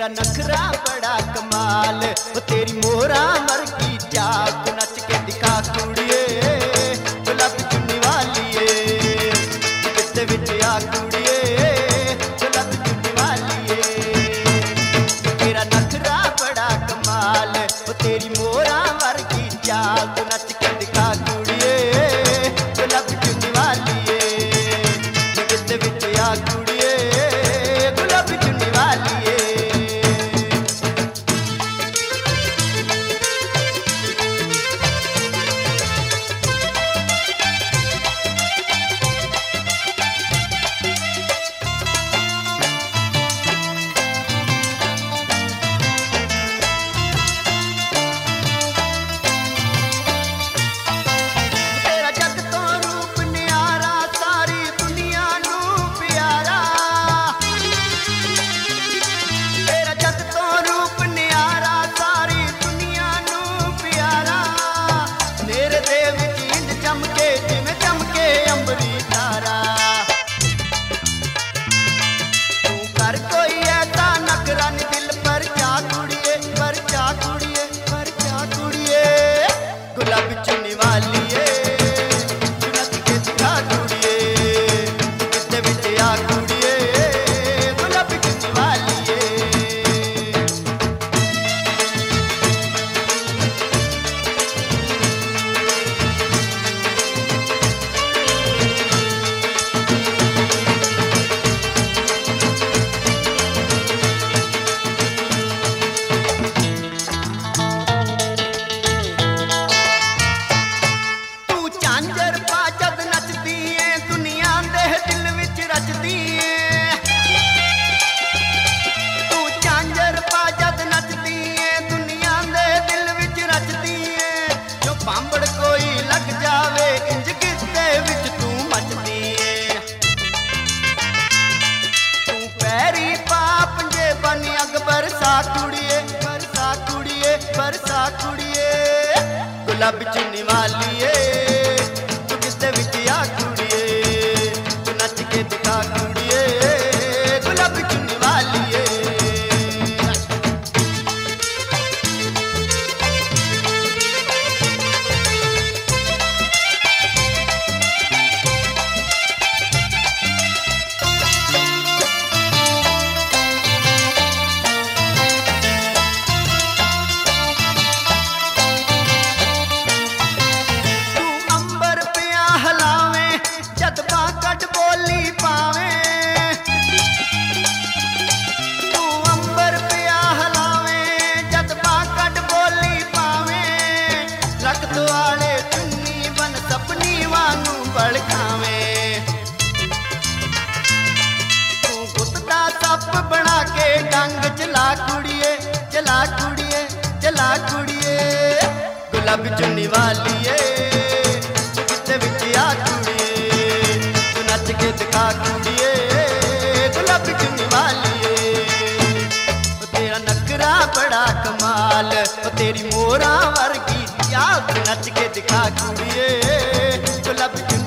तेरा नखरा बड़ा कमाल, तेरी मोरा मरगी चाक, नच के दिखा कुड़िए गुलाबी चुन्नी वालिए, किते विच आ कुड़िए गुलाबी चुन्नी वालिए। तेरा नखरा बड़ा कमाल, तेरी मोरा मरगी चाक, नच के दिखा कुड़िए गुलाबी चुन्नी वालिए, किते विच आ कुड़िए गुलाबी चुन्नी वालिए। गुलाबी चुन्नी वालिए नच के दिखा कुड़िए, किते विच आ कुड़िए गुलाबी चुन्नी वालिए। बांबड़ कोई लग जावे इंज किस्से विच तू मचदी है, तू पैरी पाप जे बन अग बरसा कुड़िए बरसा कुड़िए बरसा कुड़िए। गुलाबी चुन्नी वालिए तू किस्से विच आ कुड़िए, तू नच के दिखा कुड़िए गुलाबी चुन्नी वालिए। बना के डंग चला कुड़िए चला कुड़िए चला कुड़िए। गुलाबी चुन्नी वालिए किते विच आ कुड़िए, तू नच के दिखा कुड़िए गुलाबी चुन्नी वालिए। तेरा नखरा बड़ा कमाल, तेरी मोरा वर्गी चाक, नच के दिखा कुड़िए गुलाबी चुन्नी